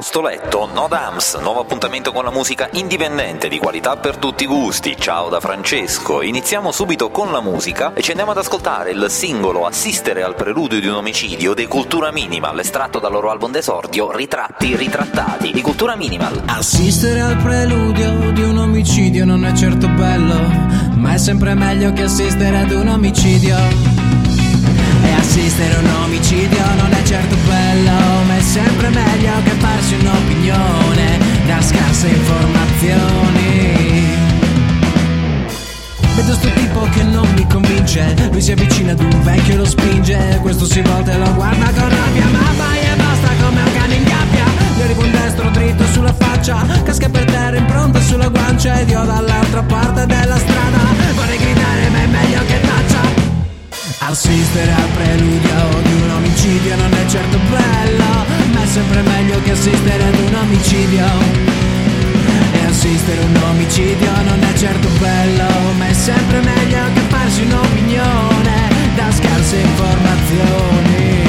posto letto, No Dams, nuovo appuntamento con la musica indipendente di qualità per tutti i gusti. Ciao da Francesco. Iniziamo subito con la musica e ci andiamo ad ascoltare il singolo Assistere al preludio di un omicidio dei Cultura Minimal, estratto dal loro album d'esordio Ritratti ritrattati. Di Cultura Minimal. Assistere al preludio di un omicidio non è certo bello, ma è sempre meglio che assistere ad un omicidio. E assistere a un omicidio non è certo bello, ma è sempre meglio che farsi un'opinione da scarse informazioni. Vedo sto tipo che non mi convince, lui si avvicina ad un vecchio e lo spinge, questo si volta e lo guarda con rabbia, ma vai e basta come un cane in gabbia. Gli arrivo un destro dritto sulla faccia, casca per terra impronta sulla guancia ed io dall'altra parte della strada vorrei gridare ma è meglio che taccia. Assistere al preludio di un omicidio non è certo bello, ma è sempre meglio che assistere ad un omicidio. E assistere a un omicidio non è certo bello, ma è sempre meglio che farsi un'opinione da scarse informazioni.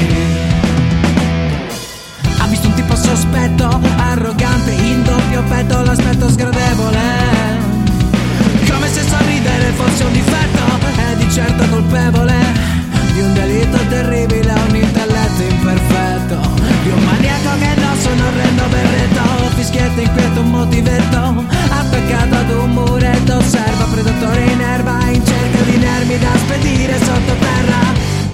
Ha visto un tipo sospetto, arrogante, in doppio petto, l'aspetto sgradevole, come se sorridere fosse un difetto, è di certo colpevole di un delitto terribile, un intelletto imperfetto, di un maniaco che indossa un orrendo berretto, fischietto inquieto, un motivetto, attaccato ad un muretto, osserva predatore in erba, in cerca di nervi da spedire sottoterra.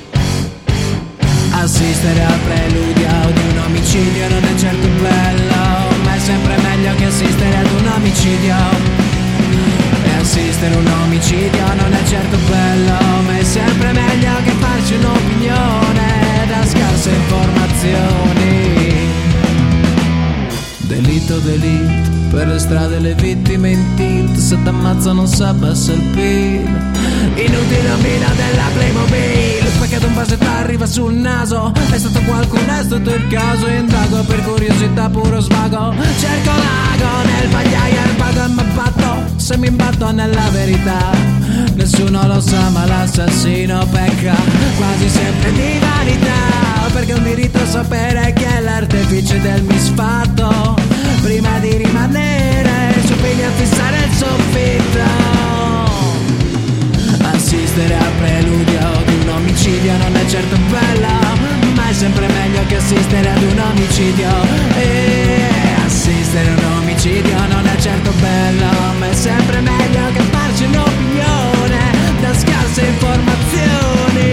Assistere al preludio di un omicidio non è certo bello, ma è sempre meglio che assistere ad un omicidio. E assistere a un omicidio non è certo bello, ma è sempre meglio che farci un'opinione da scarse informazioni. Delitto, per le strade le vittime in tilt, se t'ammazza non s'abbassa il PIL. Inutile mina della Playmobil, perché d'un vasetto arriva sul naso, è stato qualcuno, è stato il caso, indago per curiosità, puro svago, cerco l'ago nel pagliaio, il pago e m'abbatto, se mi imbatto nella verità, nessuno lo sa ma l'assassino pecca quasi sempre di vanità, perché è un diritto sapere chi è l'artefice del misfatto, prima di rimanere su piedi a fissare il soffitto. Assistere al preludio di un omicidio non è certo bella, ma è sempre meglio che assistere ad un omicidio. E assistere a un omicidio non è certo bello, ma è sempre meglio che farci un'opinione da scarse informazioni.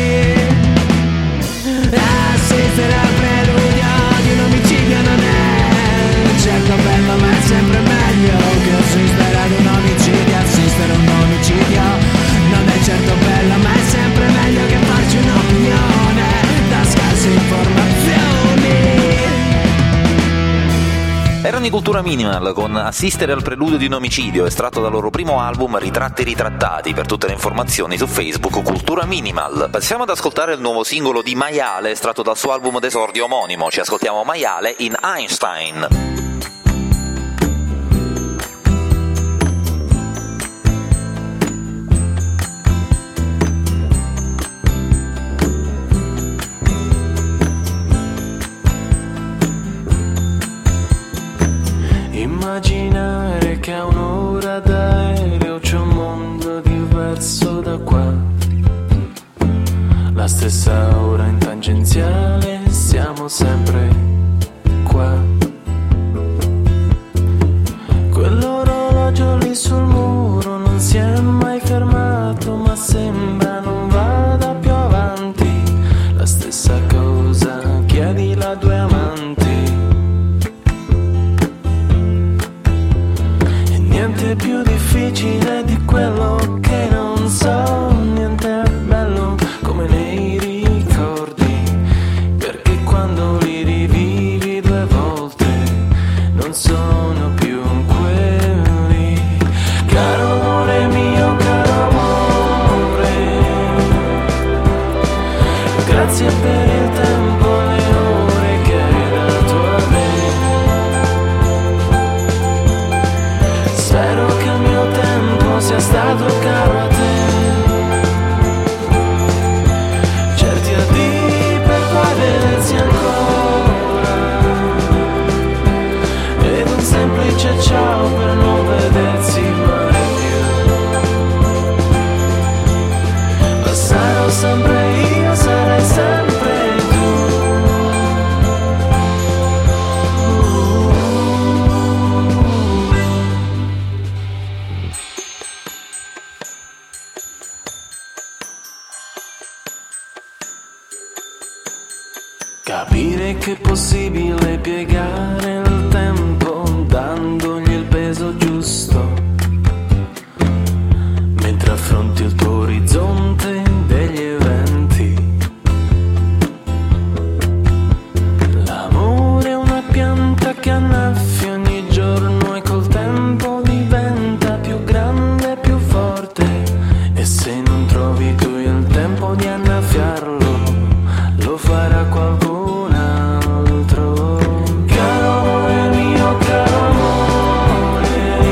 Assistere al preludio di un omicidio non è certo bello, ma è sempre meglio che assistere ad un omicidio. Assistere a un omicidio non è certo bello, ma è sempre meglio che farci un'opinione da scarse informazioni. Erano i Cultura Minimal con Assistere al preludio di un omicidio, estratto dal loro primo album Ritratti ritrattati. Per tutte le informazioni su Facebook Cultura Minimal. Passiamo ad ascoltare il nuovo singolo di Maiale, estratto dal suo album d'esordio omonimo. Ci ascoltiamo Maiale in Einstein. Immaginare che a un'ora d'aereo c'è un mondo diverso da qua, la stessa ora in tangenziale, siamo sempre qua. Quell'orologio lì sul muro non si è mai fermato, ma sembra non vada più avanti, la stessa cosa chiedi la due amanti. Niente più difficile di quello che non so, niente è bello come nei ricordi, perché quando li rivivi due volte non sono più quelli. Caro amore mio, caro amore, grazie per il tempo, le ore che hai dato a me. Spero che il mio tempo sia stato caro è che è possibile piegare il tempo dandogli il peso giusto, mentre affronti il tuo orizzonte degli eventi. L'amore è una pianta che annaffi ogni giorno e col tempo diventa più grande e più forte, e se non trovi tu il tempo di annaffiarlo, lo farà qualcun altro. Caro amore mio, caro amore,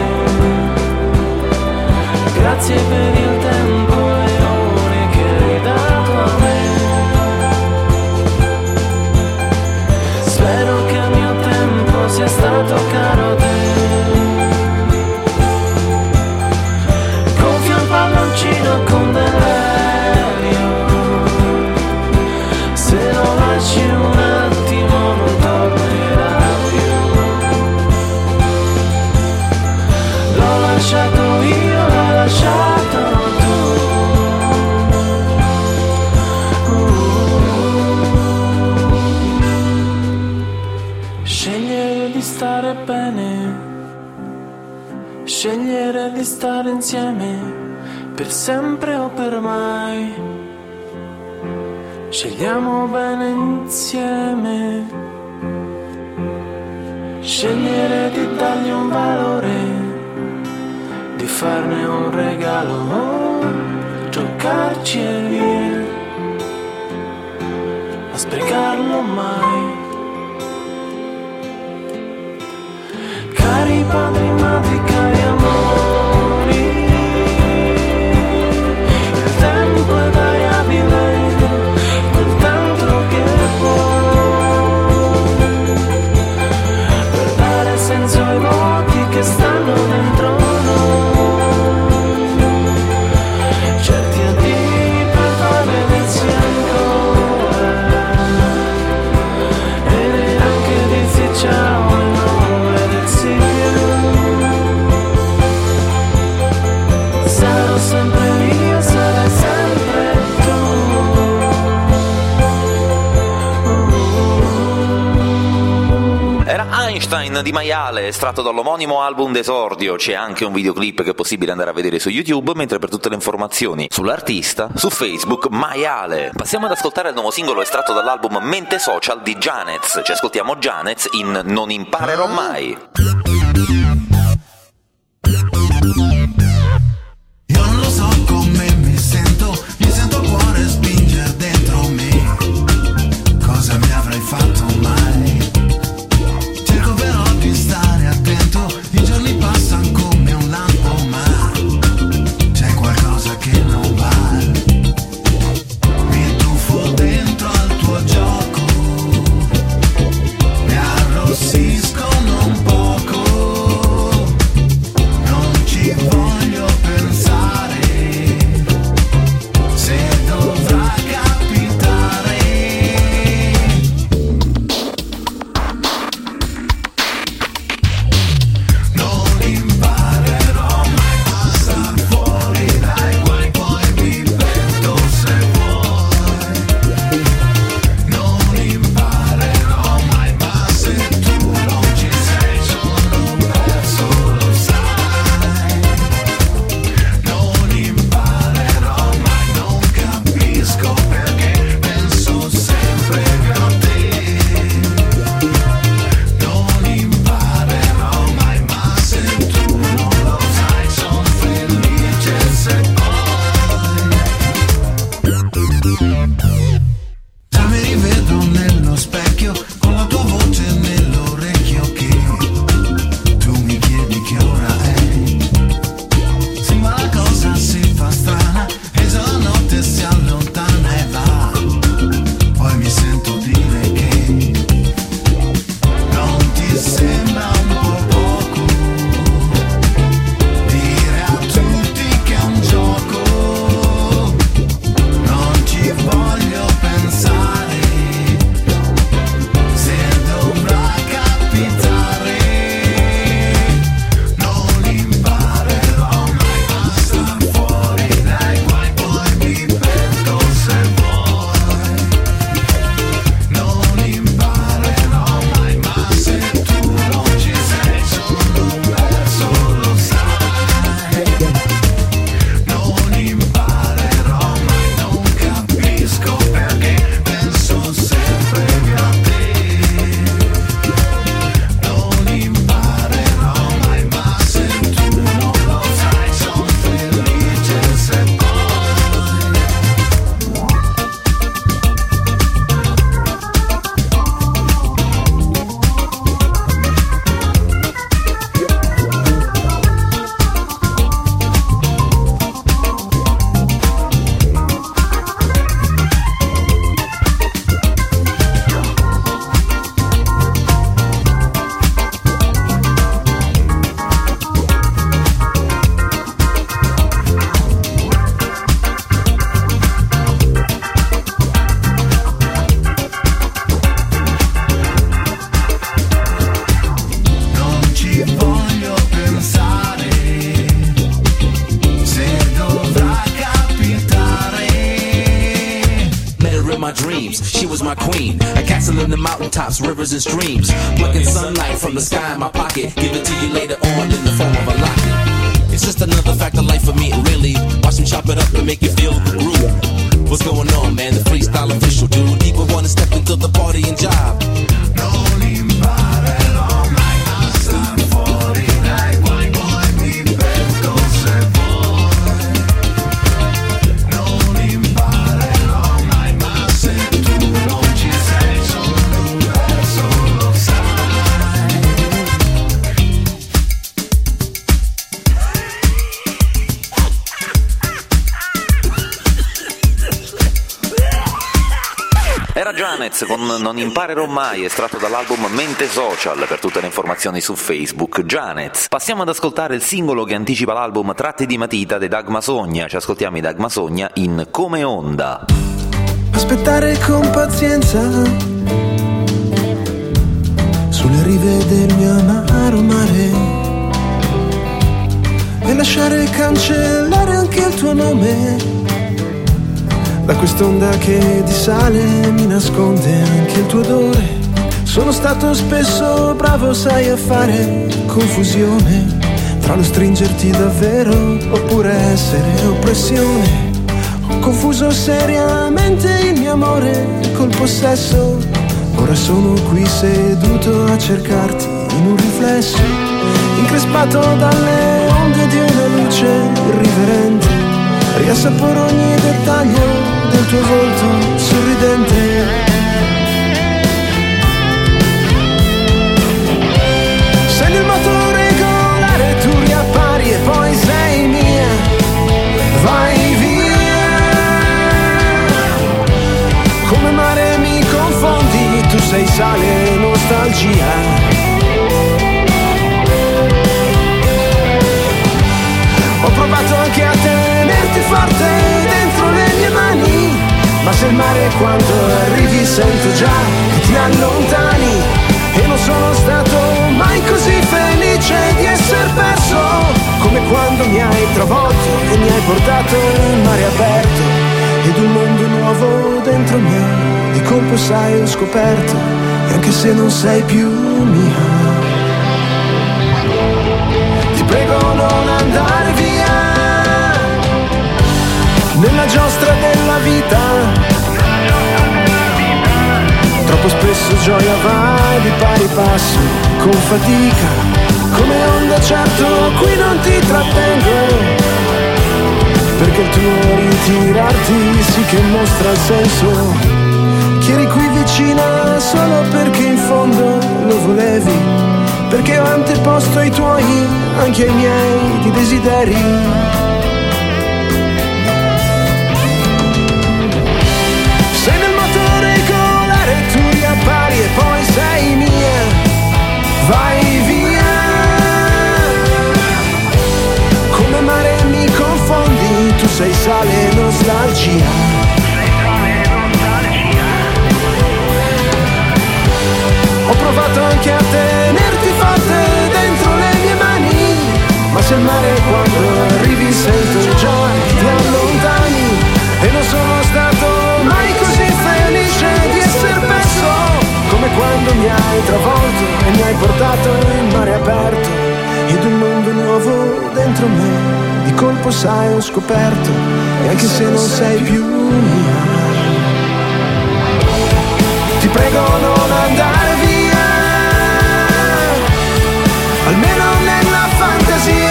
grazie per il tempo e le ore che hai dato a me. Spero che il mio tempo sia stato caro a te. Gonfia un palloncino con dell'elio, se lo lasci un attimo non tornerà più. L'ho lasciato io, l'hai lasciato tu. Scegliere di stare bene, scegliere di stare insieme per sempre o per mai. Scegliamo bene insieme, scegliere di dargli un valore, di farne un regalo, giocarci e via, a sprecarlo mai. Cari padri, madri, cari amori, il tempo è variabile, quel tanto che può, per dare senso ai voti che stanno dentro noi. Certi addio per poi vedersi ancora, e neanche dirsi ciao e non vedersi più. Sarò sempre io, sarai sempre tu. Era Einstein di Maiale, estratto dall'omonimo album d'esordio. C'è anche un videoclip che è possibile andare a vedere su YouTube, mentre per tutte le informazioni sull'artista, su Facebook, Maiale. Passiamo ad ascoltare il nuovo singolo estratto dall'album Mente Social di Janez. Ci ascoltiamo Janez in Non imparerò mai. Io non lo so come mi sento il cuore spingere dentro me. Cosa mi avrai fatto mai? Cerco però di stare attento, i giorni passano come un lampo, ma c'è qualcosa che non va. Mi tuffo dentro al tuo gioco, mi arrossiscono un poco, non ci voglio dreams. She was my queen, a castle in the mountaintops, rivers and streams. Plucking sunlight from the sky in my pocket. Give it to you later on in the form of a locket. It's just another fact of life for me, really. Watch me chop it up and make you feel the groove. What's going on, man? The freestyle official, dude. People wanna step into the party and job. Non imparerò mai a star fuori dai guai, poi mi perdo se vuoi. Non imparerò mai, ma se tu non ci sei, solo un verso lo sai. Era Janez con Non imparerò mai, estratto dall'album Mente Social. Per tutte le informazioni su Facebook, Janez. Passiamo ad ascoltare il singolo che anticipa l'album Tratti di matita dei Dag Masogna. Ci ascoltiamo i Dag Masogna in Come Onda. Aspettare con pazienza sulle rive del mio amaro mare e lasciare cancellare anche il tuo nome da quest'onda che di sale mi nasconde anche il tuo odore. Sono stato spesso bravo, sai, a fare confusione tra lo stringerti davvero oppure essere oppressione. Ho confuso seriamente il mio amore col possesso. Ora sono qui seduto a cercarti in un riflesso, increspato dalle onde di una luce irriverente. Riassaporo ogni dettaglio del tuo volto sorridente. Sei nel moto regolare, tu riappari e poi sei mia. Vai via. Come mare mi confondi, tu sei sale e nostalgia. Ho provato anche a tenerti forte dentro le mie mani, ma se il mare quando arrivi sento già che ti allontani. E non sono stato mai così felice di essere perso come quando mi hai travolto e mi hai portato in mare aperto. Ed un mondo nuovo dentro me, di colpo sai ho scoperto, e anche se non sei più mia, ti prego non andare via. Nella giostra della vita, troppo spesso gioia va di pari passo con fatica. Come onda certo qui non ti trattengo, perché il tuo ritirarti sì che mostra il senso. Che eri qui vicina solo perché in fondo lo volevi, perché ho anteposto ai tuoi anche ai miei di desideri. Sei nel moto regolare, tu riappari e poi sei mia. Vai via. Come mare mi confondi, tu sei sale e nostalgia. Ho provato anche a tenerti forte dentro le mie mani, ma se il mare quando arrivi sento già ti allontani. E non sono stato mai così felice di essere perso come quando mi hai travolto e mi hai portato in mare aperto. Ed un mondo nuovo dentro me, di colpo sai ho scoperto, e anche se non sei più mia, ti prego non andare via, almeno nella fantasia.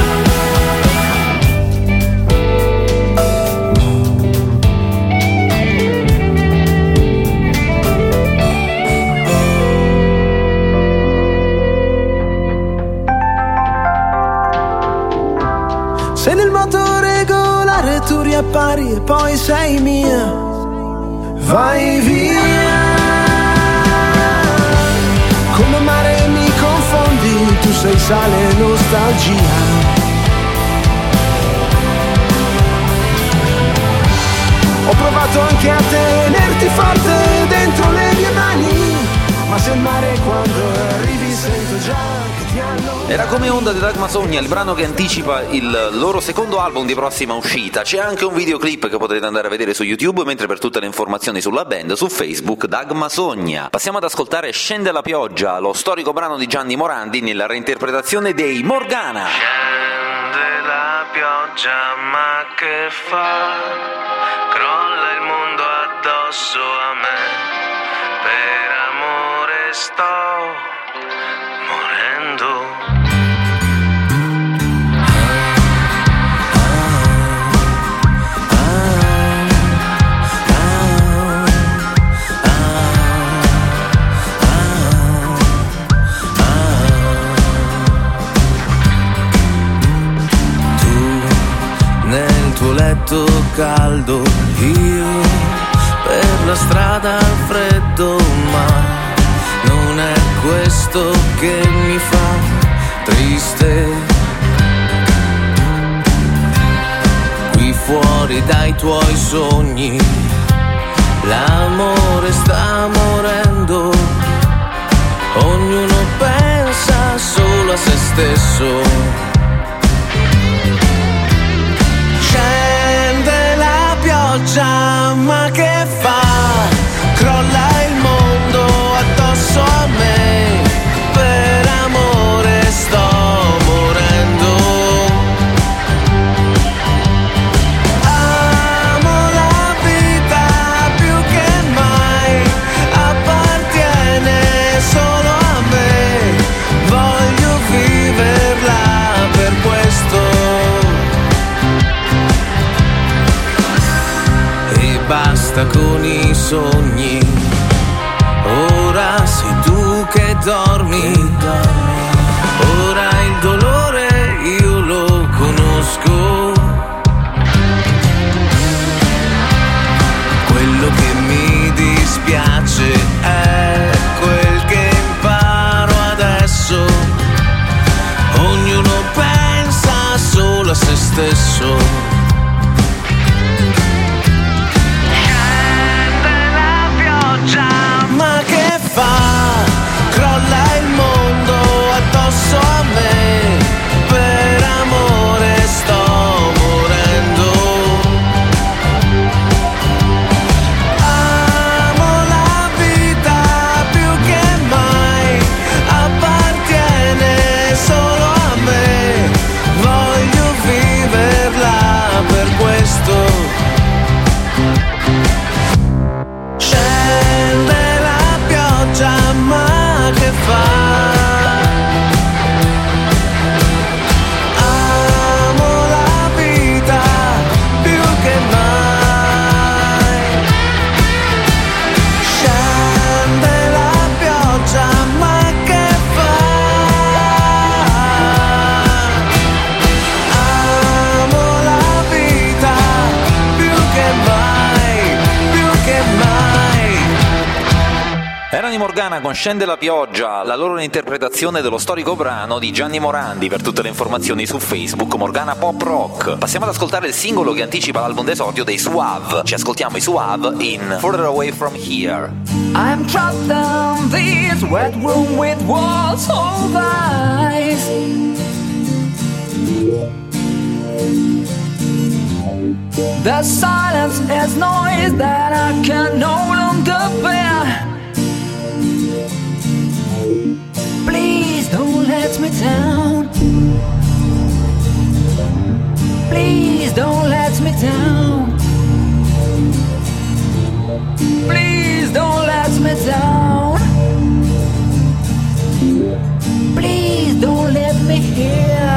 Se nel moto regolare tu riappari e poi sei mia, vai via. Come mare mi confondi, tu sei sale e nostalgia. Ho provato anche a tenerti forte dentro le mie mani, ma se il mare quando arrivi sento già che Era come Onda di Dagma Sogna, il brano che anticipa il loro secondo album di prossima uscita. C'è anche un videoclip che potete andare a vedere su YouTube, mentre per tutte le informazioni sulla band su Facebook Dagma Sogna. Passiamo ad ascoltare Scende la pioggia, lo storico brano di Gianni Morandi nella reinterpretazione dei Morgana. Scende la pioggia, ma che fa? Crolla il mondo addosso a me. Per amore sto morendo. Letto caldo, io per la strada al freddo, ma non è questo che mi fa triste. Qui fuori dai tuoi sogni l'amore sta morendo, ognuno pensa solo a se stesso. Scende la pioggia, ma che fa? Crolla il mondo addosso a me. Per amore sto morendo. Amo la vita più che mai, appartiene solo a me. Voglio viverla per questo. Basta con i sogni, ora sei tu che dormi, ora il dolore io lo conosco. Quello che mi dispiace è quel che imparo adesso, ognuno pensa solo a se stesso. Ma che fa? Crolla il mondo addosso a me. Per amore sto morendo. Amo la vita più che mai, appartiene solo a me. Voglio viverla per questo. Ma che fa? Amo la vita più che mai. Scende la pioggia, ma che fa? Amo la vita più che mai, più che mai. Erano i Morgana con Scende la pioggia, la loro interpretazione dello storico brano di Gianni Morandi. Per tutte le informazioni su Facebook Morgana Pop Rock. Passiamo ad ascoltare il singolo che anticipa l'album d'esordio dei Suave. Ci ascoltiamo i Suave in Further Away From Here. I'm trapped in this wet room with walls of ice. The silence is noise that I can no longer bear. Please don't let me down. Please don't let me down. Please don't let me down. Please don't let me hear.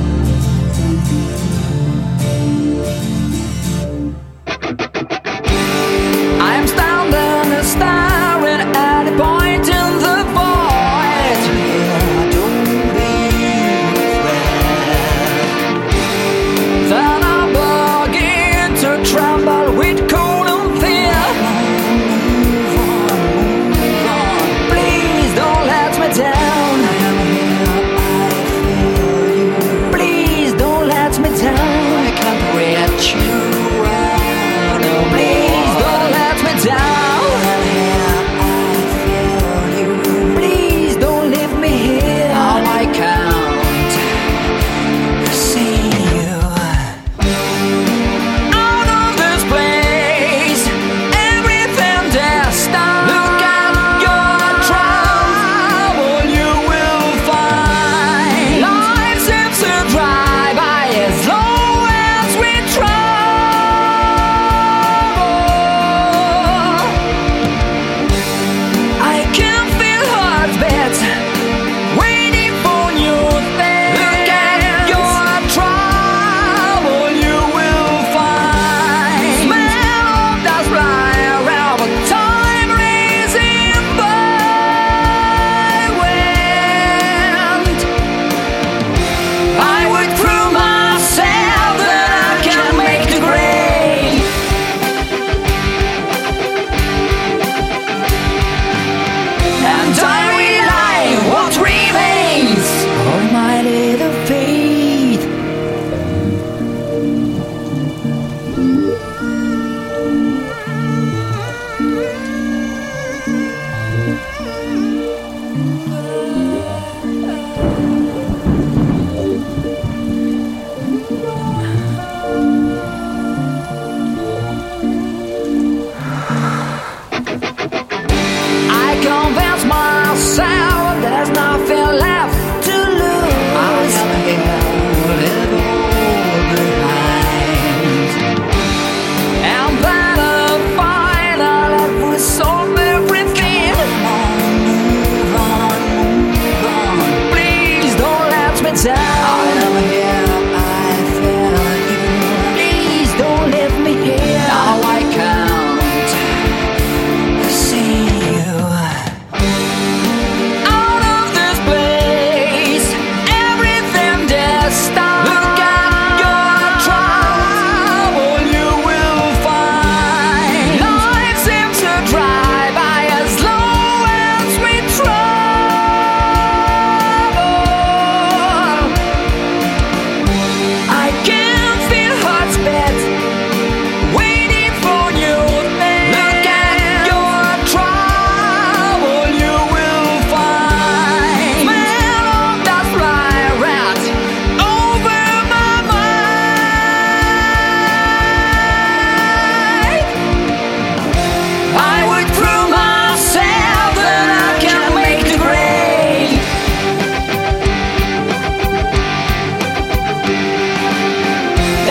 I'm standing and staring at a point in the void. Don't be afraid. Then I begin to tremble with cold and fear. Please don't let me down. I am here, I feel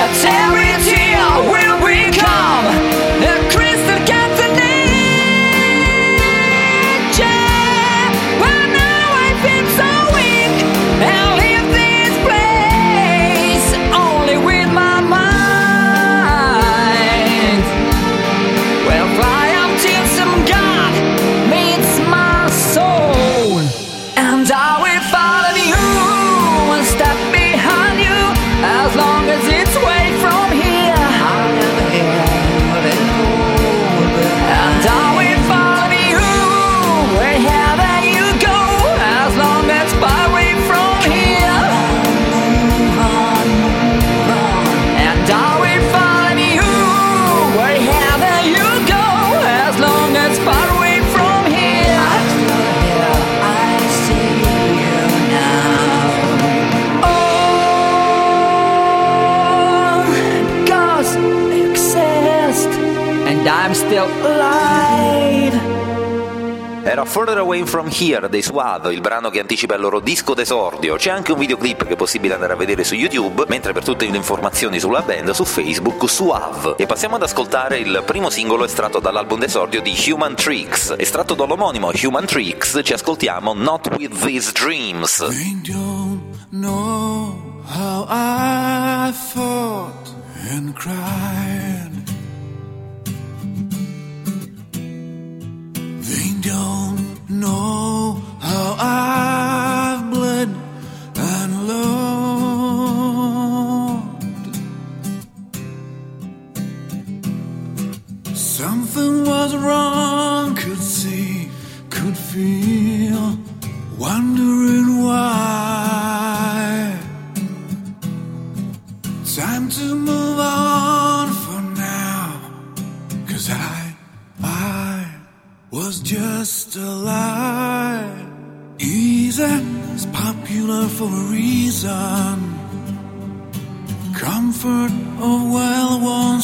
that every tear will become a crystal catenation. But now I feel so weak and leave this place only with my mind. Well, fly until some God meets my soul, and I will follow you and step behind you as long as it's way from here. And I will follow you wherever you go as long as far away from here. And I will follow you wherever you go as long as far away from here. I see you now. Oh, ghosts exist, and I'm still alive. Era Further Away From Here dei Suave, il brano che anticipa il loro disco d'esordio. C'è anche un videoclip che è possibile andare a vedere su YouTube, mentre per tutte le informazioni sulla band su Facebook Suave. E passiamo ad ascoltare il primo singolo estratto dall'album d'esordio di Human Tricks. Estratto dall'omonimo Human Tricks ci ascoltiamo Not With These Dreams. They don't know how I fought and cried. They don't know how I've bled and loved. Something was wrong, could see, could feel, wondering why. Time to move on for now, 'cause I was just a lie. Easy is popular for a reason. Comfort of well-worn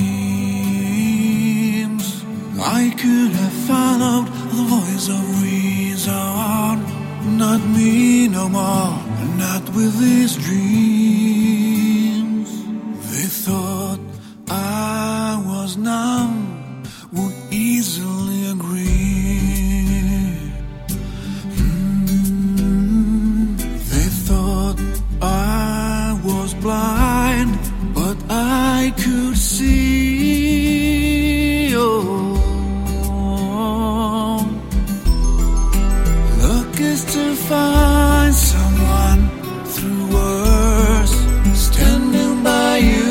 schemes. I could have followed the voice of reason. Not me no more, not with these dreams. They thought I was numb, would easily agree. They thought I was blind, but I could see. Oh, luck is to find someone through words standing by you.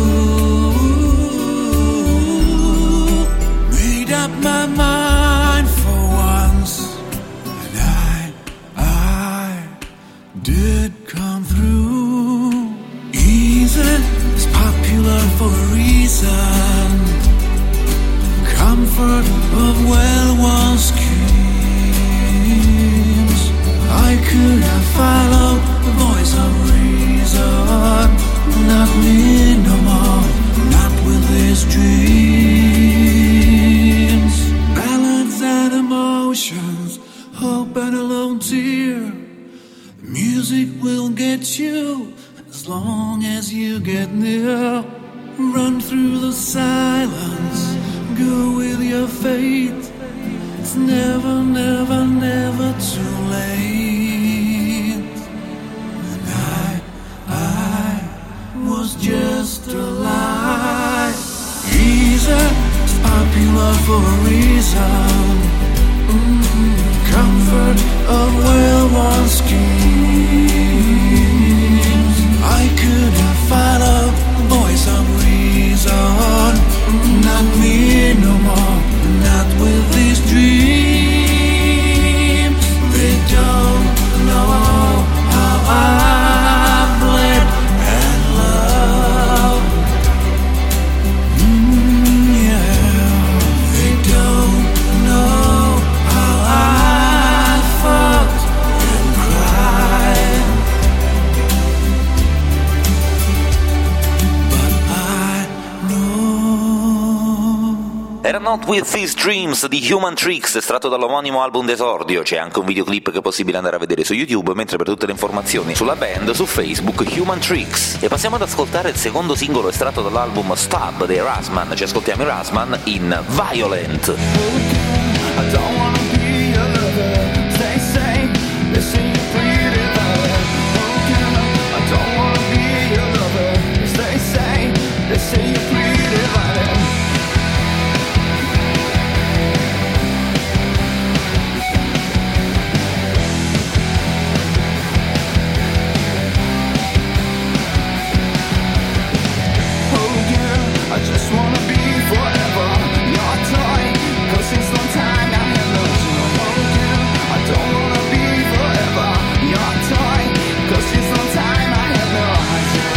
My mind for once, and I did come through. Easy is popular for a reason. Comfort of well-worn schemes. I could have followed the voice of reason. Not me no more, not with this dreams. Ballads and emotions, hope and a lone tear. Music will get you as long as you get near. Run through the silence, go with your fate. It's never, never, never too late. And I was just a lie. Easy, popular for a reason. Comfort of well-worn schemes. I could have followed the voice of reason. Not me no more, not with these dreams. They don't know how I've bled and loved. They don't know how I fought and cried. Not With These Dreams di Human Tricks, estratto dall'omonimo album d'esordio. C'è anche un videoclip che è possibile andare a vedere su YouTube, mentre per tutte le informazioni sulla band su Facebook Human Tricks. E passiamo ad ascoltare il secondo singolo estratto dall'album Stab dei Rasman. Ci ascoltiamo i Rasman in Violent. I don't wanna be a lover. They say you're pretty violent. I don't wanna be a lover. They say you're pretty violent. Oh girl, I just wanna be forever your toy. 'Cause it's long time I have loved you. Oh girl, I don't wanna be forever your toy. 'Cause it's long time I have loved you.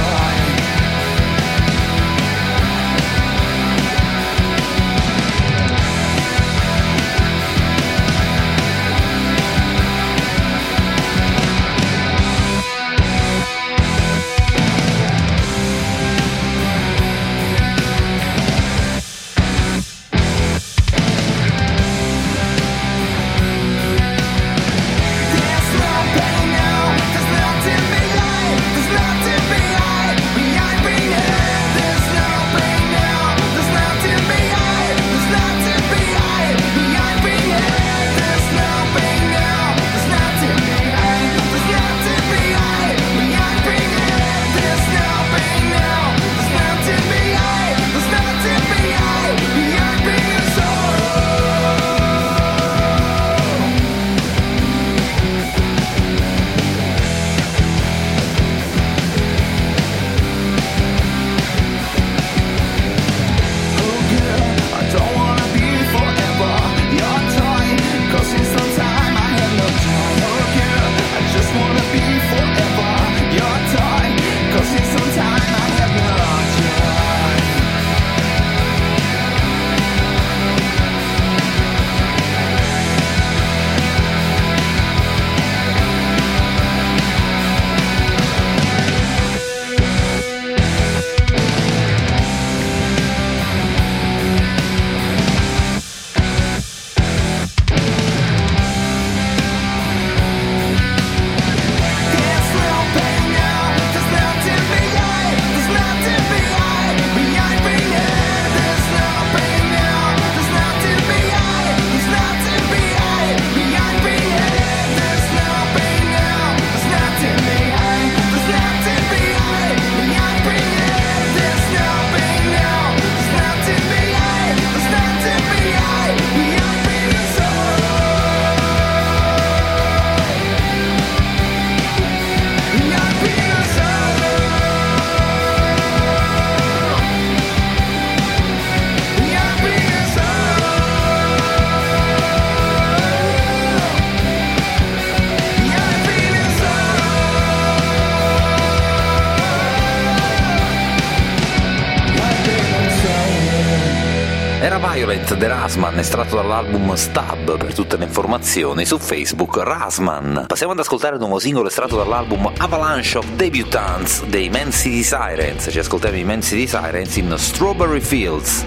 Era Violent The Rasman, estratto dall'album Stab, per tutte le informazioni su Facebook Rasman. Passiamo ad ascoltare il nuovo singolo estratto dall'album Avalanche of Debutants dei Man City Sirens. Ci ascoltiamo i Man City Sirens in Strawberry Fields.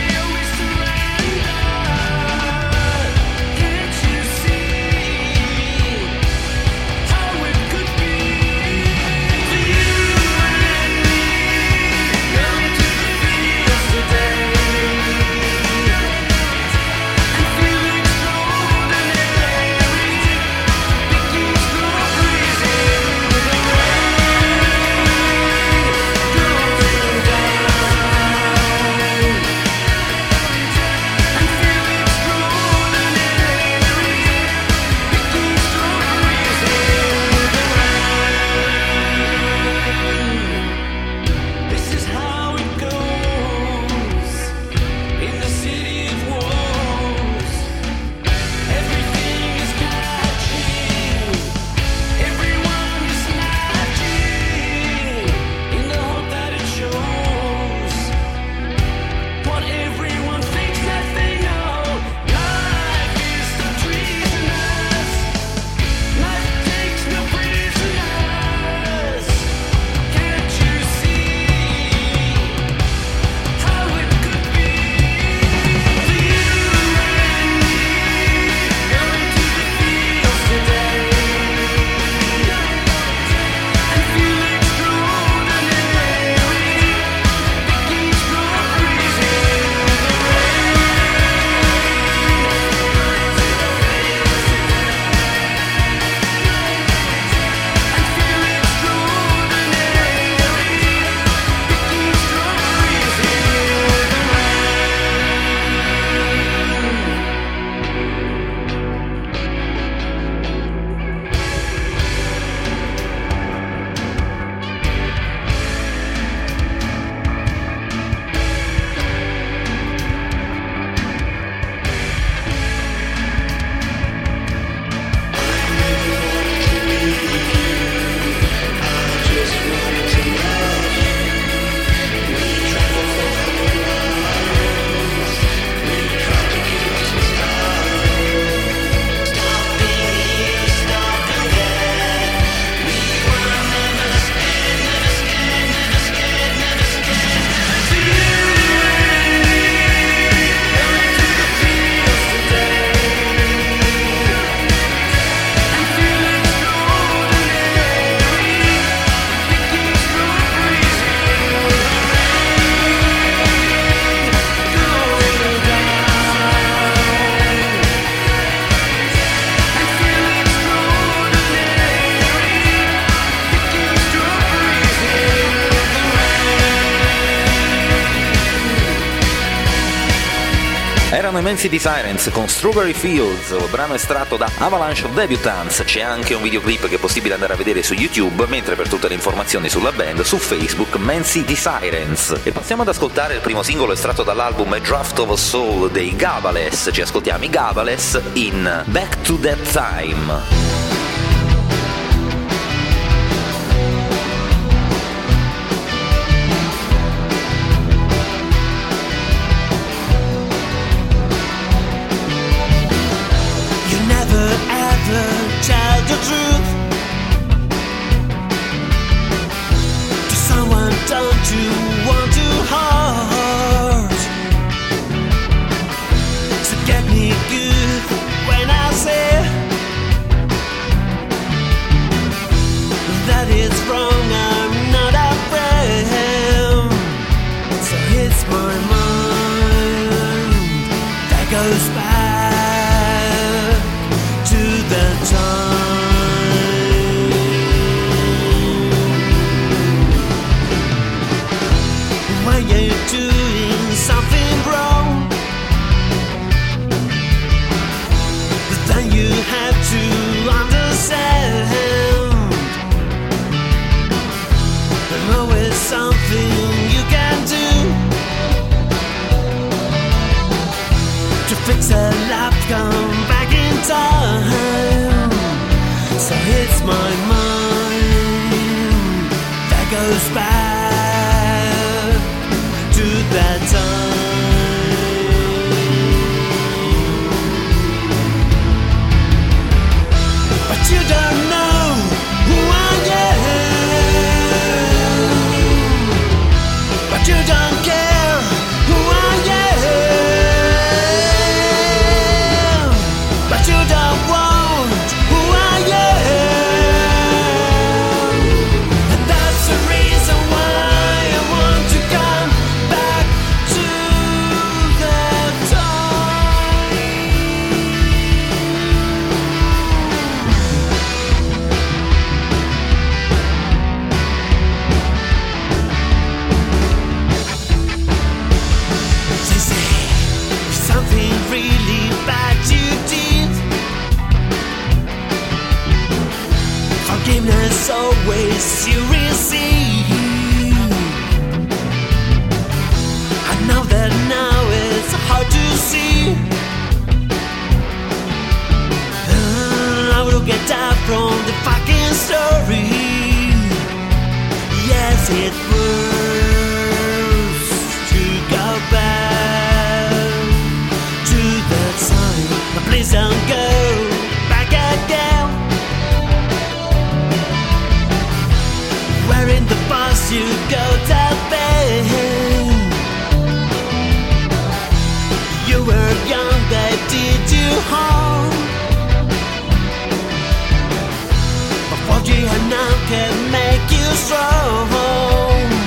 Can't you see? Man City Sirens con Strawberry Fields, brano estratto da Avalanche of Debutants. C'è anche un videoclip che è possibile andare a vedere su YouTube, mentre per tutte le informazioni sulla band su Facebook Man City Sirens. E passiamo ad ascoltare il primo singolo estratto dall'album A Draft of a Soul dei Gabales. Ci ascoltiamo i Gabales in Back to That Time. Tell the truth to someone, don't you want to hurt? So get me good when I say that it's wrong, I'm not afraid. So it's my mind that goes back doing something wrong, but then you have to understand there's always something you can do to fix a life, come back in time. So it's my mind that goes back that time. But you don't know who I am, but you don't care who I am, but you don't want who I am. And that's the reason why I want to come back to that time. They say something really bad you did. Forgiveness always you receive. I know that now it's hard to see. I will get out from the fucking story. Yes, it hurts to go back to that time. But please don't go back again. Where in the past you go to bed. You were young, they did you harm. But what you have now can make you strong.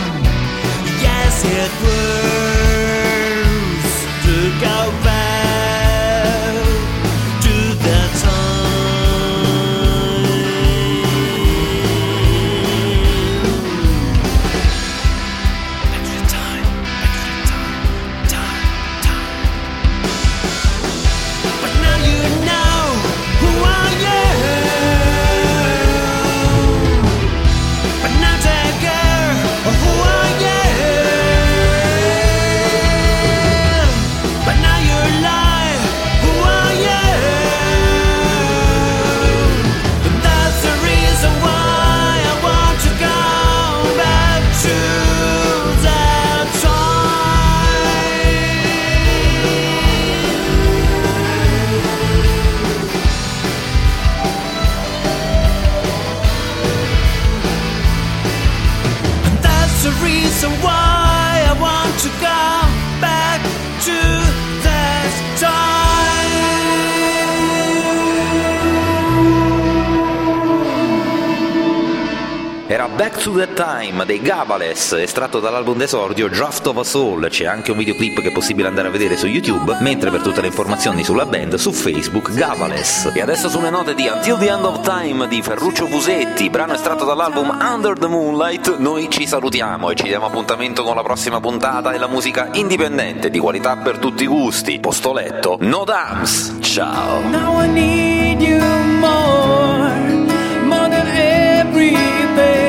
Era Back to the Time dei Gavales, estratto dall'album d'esordio Draft of a Soul. C'è anche un videoclip che è possibile andare a vedere su YouTube, mentre per tutte le informazioni sulla band su Facebook Gavales. E adesso sulle note di Until the End of Time di Ferruccio Fusetti, brano estratto dall'album Under the Moonlight, noi ci salutiamo e ci diamo appuntamento con la prossima puntata della musica indipendente di qualità per tutti i gusti. Posto letto, No Dams, ciao! Now I need you more than everything.